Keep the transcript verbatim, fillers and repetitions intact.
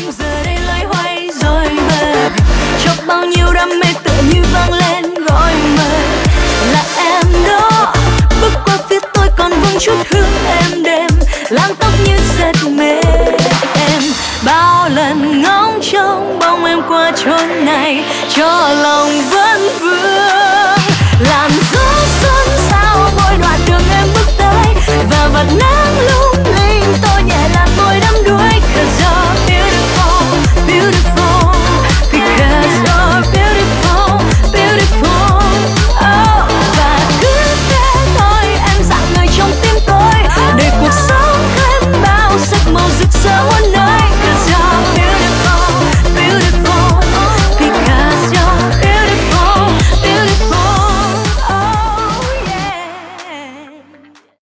giờ đây loay hoay rồi mờ, cho bao nhiêu đam mê tựa như vang lên gọi mời. Là em đó bước qua phía tôi còn vương chút hương êm đềm, làn tóc như giật mềm. Em bao lần ngóng trông bóng em qua chốn này, cho lòng vẫn vương.